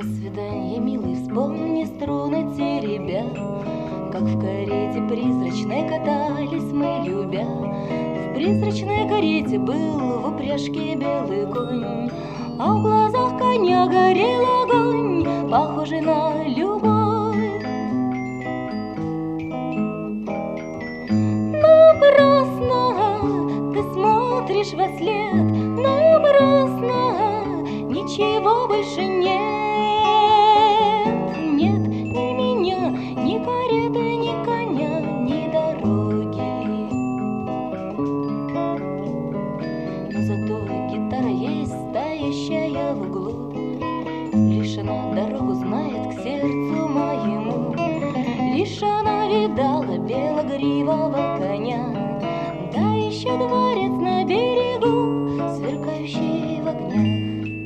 свидания, милый, вспомни струны теребя, как в карете призрачной катались мы, любя. В призрачной карете был в упряжке белый конь, а в глазах коня горел огонь, похожий на любовь. Напрасно ты смотришь вослед, напрасно, ничего больше нет. Нет ни меня, ни кареты, ни коня, ни дороги. Но зато гитара есть, стоящая в углу, лишь она дорогу знает к сердцу моему. Лишь она видала белогривого коня, да еще дворец на берегу, сверкающий в огнях.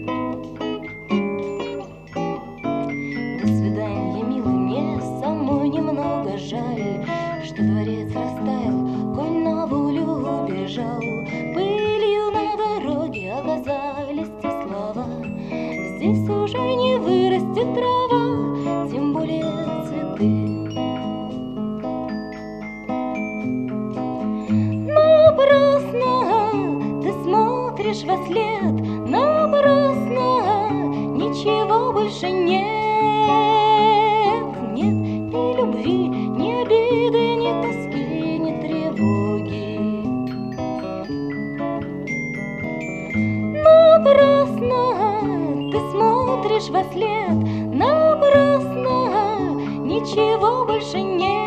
До свидания, милый, мне самой немного жаль, что дворец растаял, конь на волю убежал. Пылью на дороге оказались те слова: здесь уже не вырастет трава, тем более цветы. Напрасно ты смотришь вослед, напрасно, ничего больше нет. Нет ни любви, ни обиды, ни тоски, ни тревоги. Напрасно ты смотришь вослед, напрасно, ничего больше нет.